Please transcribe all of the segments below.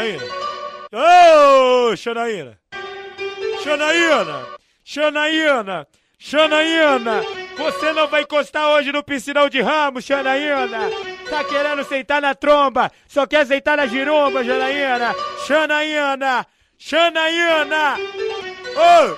Xanaína. Ô, Xanaína. Xanaína. Xanaína. Xanaína. Você não vai encostar hoje no piscinão de Ramos, Xanaína. Tá querendo sentar na tromba, só quer sentar na giromba, Xanaína. Xanaína. Xanaína. Ô!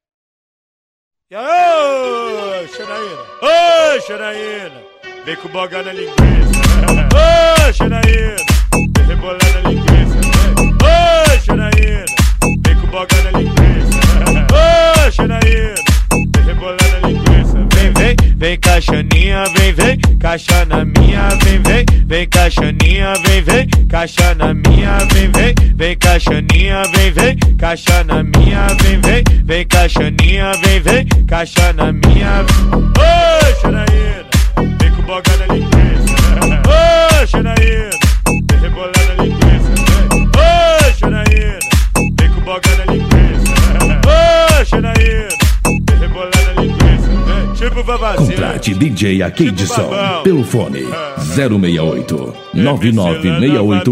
Ô, Xanaína. Ô, Xanaína. Vem com boga na linguiça. Ô, Xanaína. Vem rebolar na linguiça. Ô, Xanaína. Vem com boga na linguiça. Ô, Xanaína. Vem rebolar na linguiça. Vem caixaninha, vem, caixa na minha, vem caixaninha, vem, caixa na minha, vem caixaninha, vem, caixa na minha, vem caixaninha, vem, caixa na minha. Ô, Xanaína, vem com boga na linguiça. Ô, Xanaína, vem rebolar na linguiça. Ô, Xanaína, vem com boga na linguiça. Ô, Xanaína, vem rebolar na linguiça. Tipo vavazinho. Contrate DJ Akeidson pelo fone 068 9968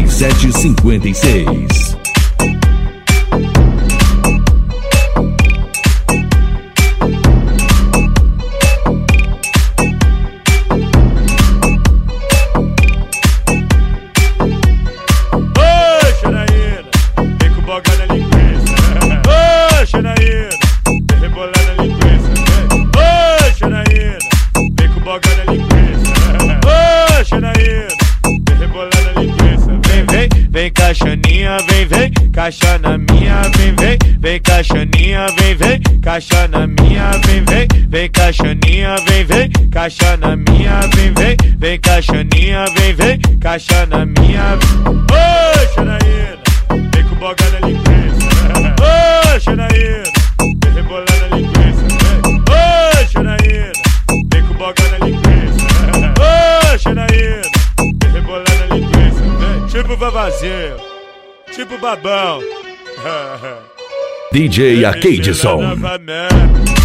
4756. Vem caixaninha, vem, caixa na minha, vem caixaninha, vem, caixa na minha, vem caixaninha, vem, caixa na minha, vem caixaninha, vem, caixa na minha. Ô, Xanaína, vem com boga na linguiça. Ô, Xanaína, vem rebolar na linguiça. Ô, Xanaína, vem com boga na linguiça. Ô, Xanaína, vem rebolar na linguiça. Tipo vavazinho, tipo babão. DJ Akeidson.